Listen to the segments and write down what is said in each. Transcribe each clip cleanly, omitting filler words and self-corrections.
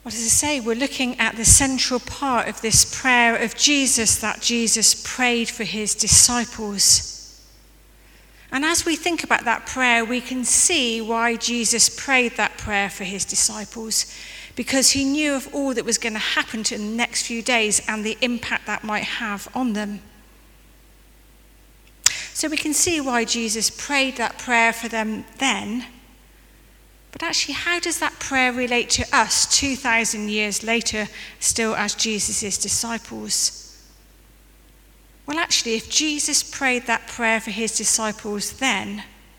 Well, as I say, we're looking at the central part of this prayer of Jesus that Jesus prayed for his disciples. And as we think about that prayer, we can see why Jesus prayed that prayer for his disciples, because he knew of all that was going to happen in the next few days and the impact that might have on them. So we can see why Jesus prayed that prayer for them then. But actually, how does that prayer relate to us 2,000 years later, still as Jesus' disciples? Well, actually, if Jesus prayed that prayer for his disciples then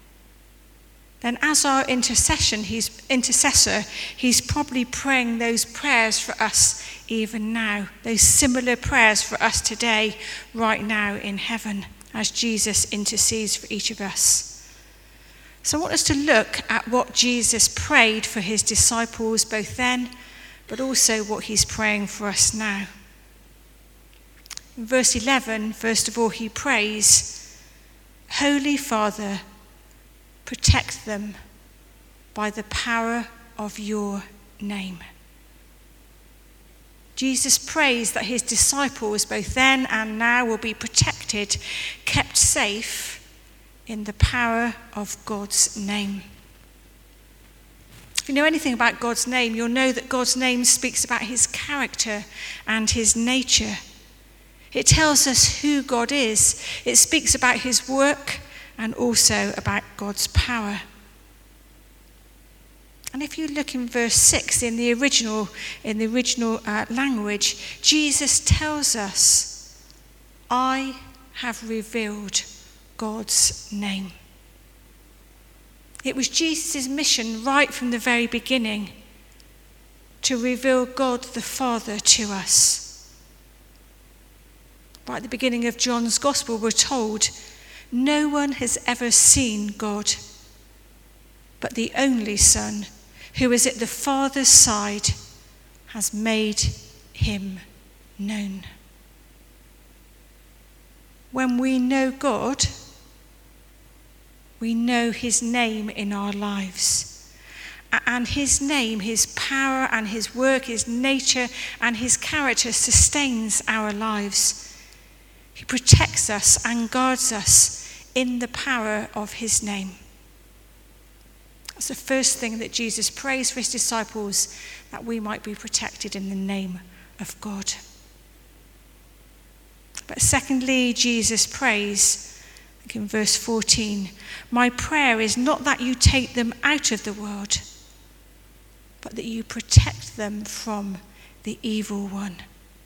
as our intercessor, he's probably praying those prayers for us even now, those similar prayers for us today, right now in heaven, as Jesus intercedes for each of us. So I want us to look at what Jesus prayed for his disciples both then, but also what he's praying for us now. In verse 11, first of all, he prays, "Holy Father, protect them by the power of your name." Jesus prays that his disciples, both then and now, will be protected, kept safe in the power of God's name. If you know anything about God's name, you'll know that God's name speaks about his character and his nature. It tells us who God is. It speaks about his work and also about God's power. And if you look in verse 6 in the original language, Jesus tells us, "I have revealed God's name." It was Jesus' mission right from the very beginning to reveal God the Father to us. Right at the beginning of John's Gospel, we're told, "No one has ever seen God, but the only Son, who is at the Father's side, has made him known." When we know God, we know his name in our lives. And his name, his power and his work, his nature and his character sustains our lives. He protects us and guards us in the power of his name. That's the first thing that Jesus prays for his disciples, that we might be protected in the name of God. But secondly, Jesus prays, in verse 14, "My prayer is not that you take them out of the world, but that you protect them from the evil one."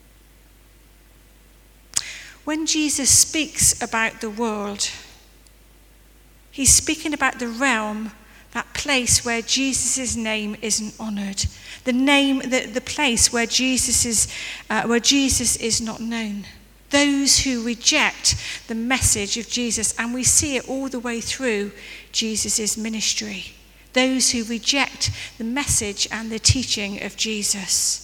When Jesus speaks about the world, he's speaking about the realm, that place where Jesus' name isn't honoured, the place where Jesus is not known. Those who reject the message of Jesus, and we see it all the way through Jesus' ministry. Those who reject the message and the teaching of Jesus.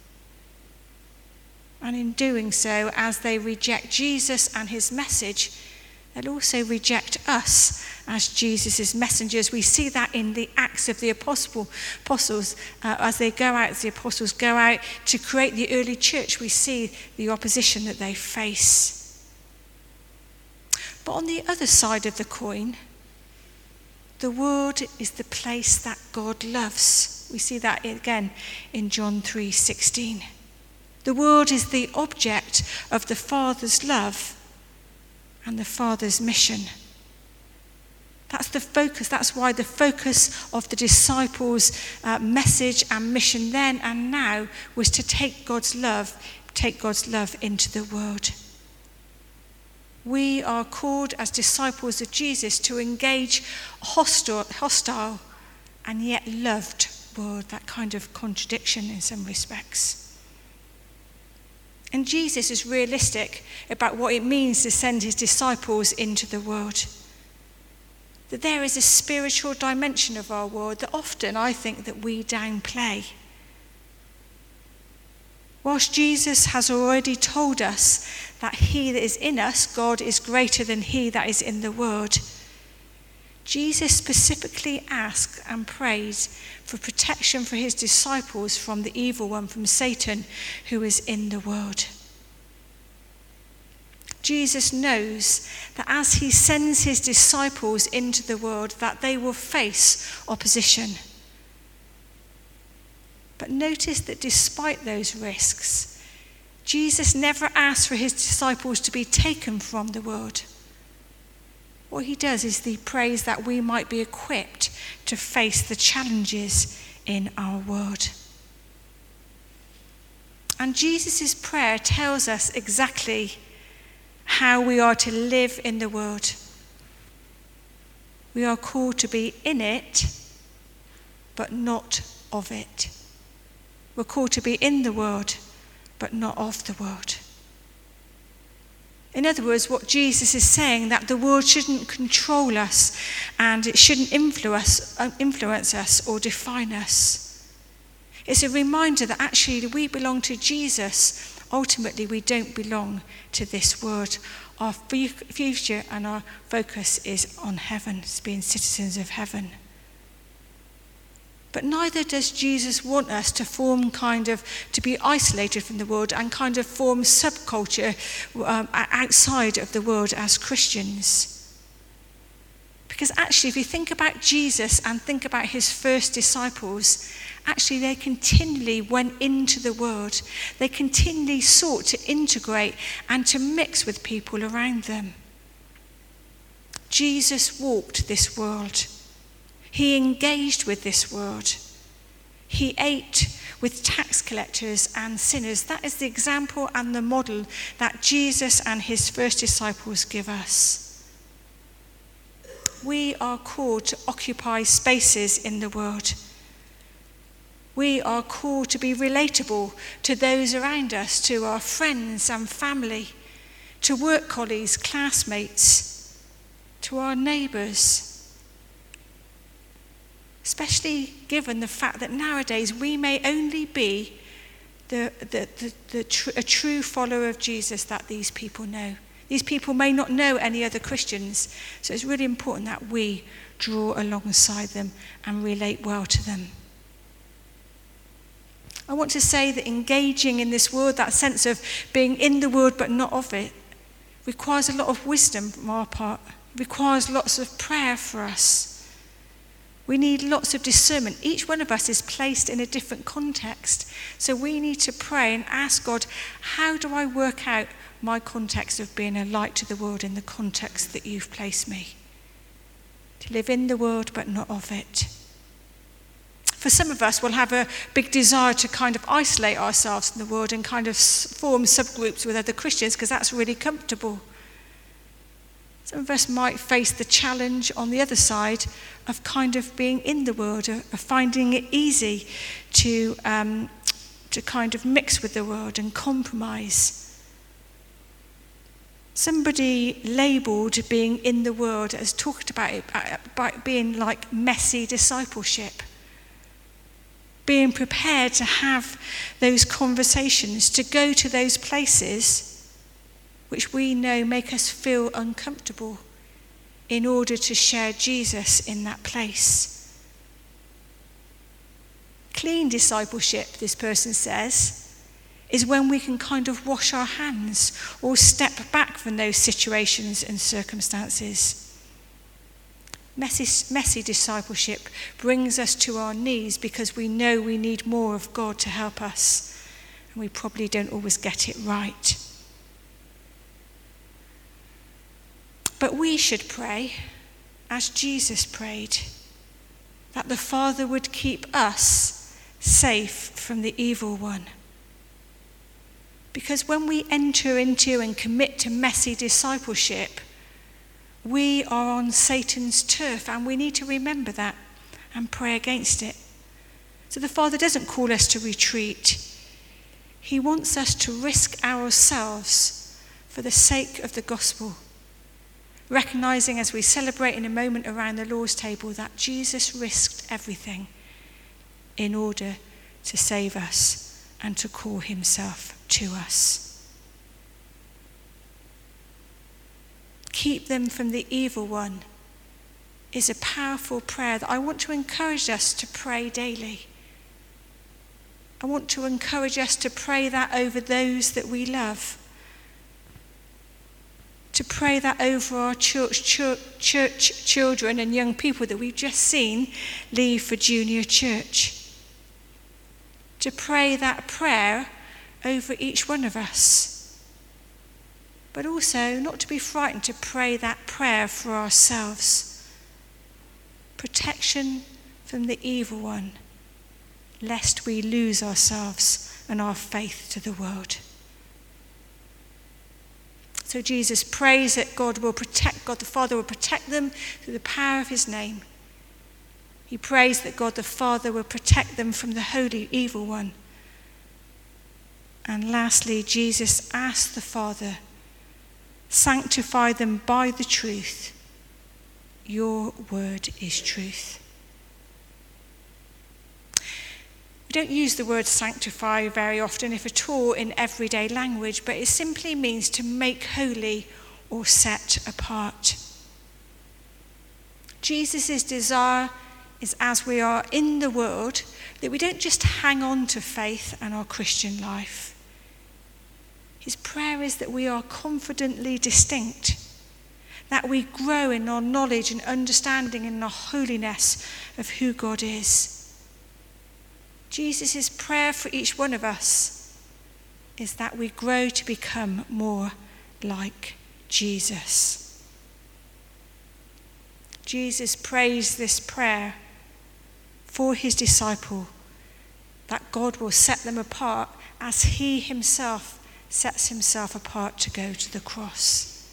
And in doing so, as they reject Jesus and his message, they'll also reject us as Jesus' messengers. We see that in the Acts of the apostles. As the apostles go out to create the early church, we see the opposition that they face. But on the other side of the coin, the world is the place that God loves. We see that again in John 3:16. The world is the object of the Father's love and the Father's mission. That's the focus. That's why the focus of the disciples' message and mission then and now was to take God's love into the world. We are called as disciples of Jesus to engage a hostile and yet loved world, that kind of contradiction in some respects. And Jesus is realistic about what it means to send his disciples into the world. That there is a spiritual dimension of our world that often I think that we downplay. Whilst Jesus has already told us that he that is in us, God, is greater than he that is in the world, Jesus specifically asked and prayed for protection for his disciples from the evil one, from Satan, who is in the world. Jesus knows that as he sends his disciples into the world, that they will face opposition. But notice that despite those risks, Jesus never asked for his disciples to be taken from the world. What he does is he prays that we might be equipped to face the challenges in our world. And Jesus' prayer tells us exactly how we are to live in the world. We are called to be in it, but not of it. We're called to be in the world, but not of the world. In other words, what Jesus is saying, that the world shouldn't control us and it shouldn't influence us or define us. It's a reminder that actually we belong to Jesus. Ultimately, we don't belong to this world. Our future and our focus is on heaven, as being citizens of heaven. But neither does Jesus want us to to be isolated from the world and kind of form subculture outside of the world as Christians. Because actually, if you think about Jesus and think about his first disciples, actually they continually went into the world. They continually sought to integrate and to mix with people around them. Jesus walked this world. He engaged with this world. He ate with tax collectors and sinners. That is the example and the model that Jesus and his first disciples give us. We are called to occupy spaces in the world. We are called to be relatable to those around us, to our friends and family, to work colleagues, classmates, to our neighbours. Especially given the fact that nowadays we may only be a true follower of Jesus that these people know. These people may not know any other Christians, so it's really important that we draw alongside them and relate well to them. I want to say that engaging in this world, that sense of being in the world but not of it, requires a lot of wisdom from our part. It requires lots of prayer for us. We need lots of discernment. Each one of us is placed in a different context. So we need to pray and ask God, how do I work out my context of being a light to the world in the context that you've placed me? To live in the world but not of it. For some of us, we'll have a big desire to kind of isolate ourselves from the world and kind of form subgroups with other Christians because that's really comfortable. Some of us might face the challenge on the other side of kind of being in the world, of finding it easy to kind of mix with the world and compromise. Somebody labelled being in the world as talked about it by being like messy discipleship. Being prepared to have those conversations, to go to those places which we know make us feel uncomfortable in order to share Jesus in that place. Clean discipleship, this person says, is when we can kind of wash our hands or step back from those situations and circumstances. Messy discipleship brings us to our knees because we know we need more of God to help us, and we probably don't always get it right. But we should pray, as Jesus prayed, that the Father would keep us safe from the evil one. Because when we enter into and commit to messy discipleship, we are on Satan's turf, and we need to remember that and pray against it. So the Father doesn't call us to retreat. He wants us to risk ourselves for the sake of the gospel, recognizing as we celebrate in a moment around the Lord's table that Jesus risked everything in order to save us and to call himself to us. Keep them from the evil one, is a powerful prayer that I want to encourage us to pray daily. I want to encourage us to pray that over those that we love. To pray that over our church children and young people that we've just seen leave for junior church. To pray that prayer over each one of us. But also not to be frightened to pray that prayer for ourselves. Protection from the evil one, lest we lose ourselves and our faith to the world. So Jesus prays that God the Father will protect them through the power of his name. He prays that God the Father will protect them from the holy evil one. And lastly, Jesus asks the Father, sanctify them by the truth. Your word is truth. We don't use the word sanctify very often, if at all, in everyday language, but it simply means to make holy or set apart. Jesus' desire is, as we are in the world, that we don't just hang on to faith and our Christian life. His prayer is that we are confidently distinct, that we grow in our knowledge and understanding and our holiness of who God is. Jesus' prayer for each one of us is that we grow to become more like Jesus. Jesus prays this prayer for his disciple, that God will set them apart as he himself sets himself apart to go to the cross.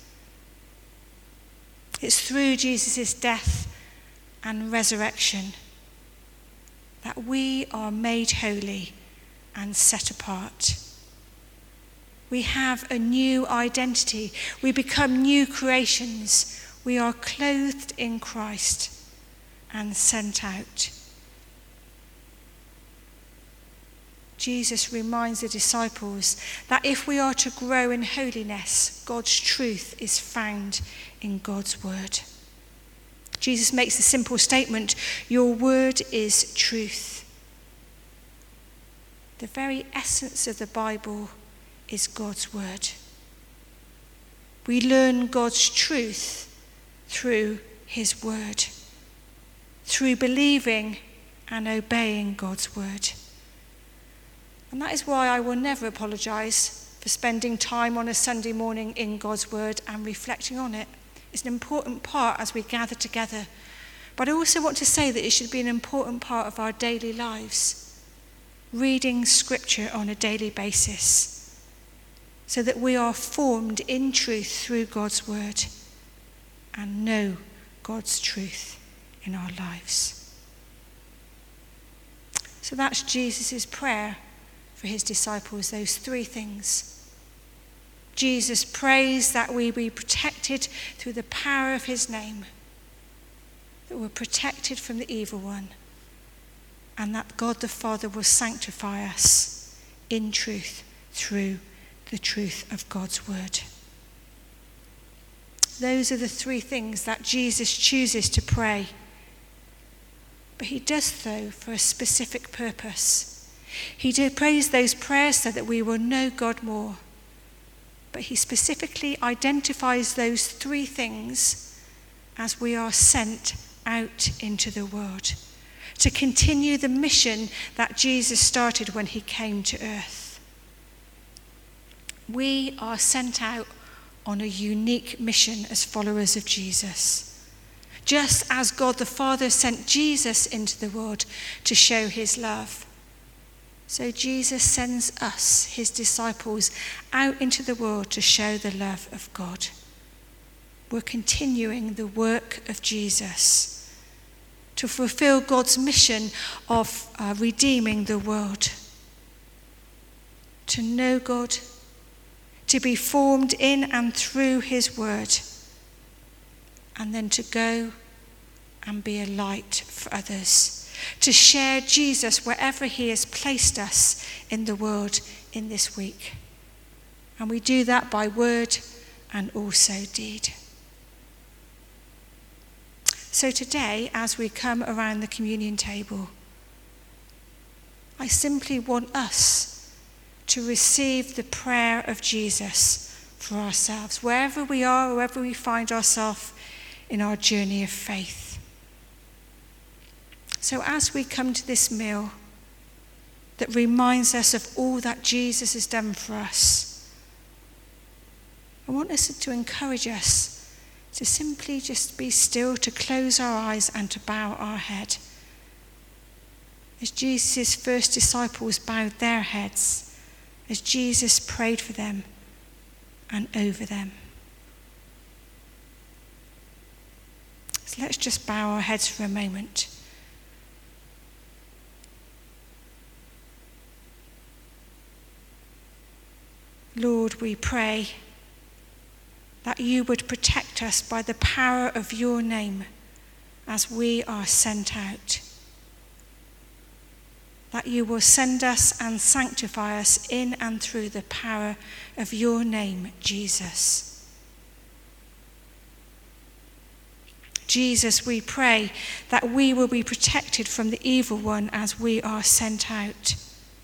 It's through Jesus' death and resurrection that we are made holy and set apart. We have a new identity. We become new creations. We are clothed in Christ and sent out. Jesus reminds the disciples that if we are to grow in holiness, God's truth is found in God's word. Jesus makes the simple statement, your word is truth. The very essence of the Bible is God's word. We learn God's truth through his word, through believing and obeying God's word. And that is why I will never apologise for spending time on a Sunday morning in God's word and reflecting on it. It's an important part as we gather together. But I also want to say that it should be an important part of our daily lives, reading scripture on a daily basis, so that we are formed in truth through God's word and know God's truth in our lives. So that's Jesus' prayer for his disciples, those three things. Jesus prays that we be protected through the power of his name, that we're protected from the evil one, and that God the Father will sanctify us in truth through the truth of God's word. Those are the three things that Jesus chooses to pray. But he does so for a specific purpose. He prays those prayers so that we will know God more. But he specifically identifies those three things as we are sent out into the world to continue the mission that Jesus started when he came to earth. We are sent out on a unique mission as followers of Jesus, just as God the Father sent Jesus into the world to show his love. So Jesus sends us, his disciples, out into the world to show the love of God. We're continuing the work of Jesus to fulfill God's mission of redeeming the world, to know God, to be formed in and through his word, and then to go and be a light for others, to share Jesus wherever he has placed us in the world in this week. And we do that by word and also deed. So today, as we come around the communion table, I simply want us to receive the prayer of Jesus for ourselves, wherever we are, wherever we find ourselves in our journey of faith. So as we come to this meal that reminds us of all that Jesus has done for us, I want us to encourage us to simply just be still, to close our eyes and to bow our head. As Jesus' first disciples bowed their heads, as Jesus prayed for them and over them. So let's just bow our heads for a moment. Lord, we pray that you would protect us by the power of your name as we are sent out. That you will send us and sanctify us in and through the power of your name, Jesus. Jesus, we pray that we will be protected from the evil one as we are sent out.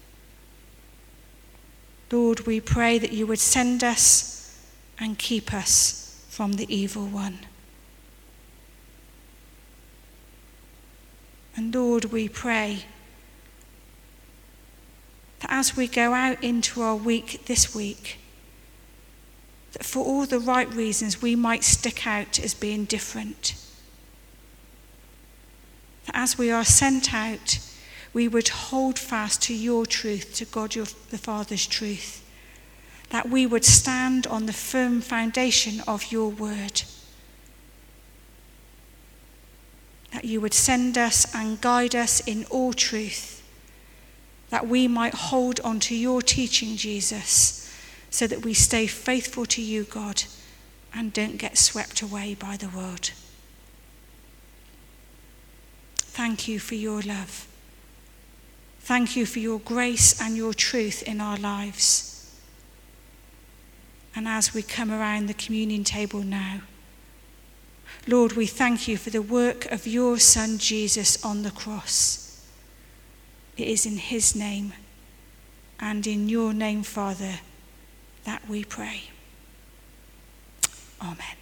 Lord, we pray that you would send us and keep us from the evil one. And Lord, we pray that as we go out into our week this week, that for all the right reasons we might stick out as being different. That as we are sent out, we would hold fast to your truth, to God the Father's truth. That we would stand on the firm foundation of your word. That you would send us and guide us in all truth. That we might hold on to your teaching, Jesus, so that we stay faithful to you, God, and don't get swept away by the world. Thank you for your love. Thank you for your grace and your truth in our lives. And as we come around the communion table now, Lord, we thank you for the work of your Son, Jesus, on the cross. It is in his name and in your name, Father, that we pray. Amen.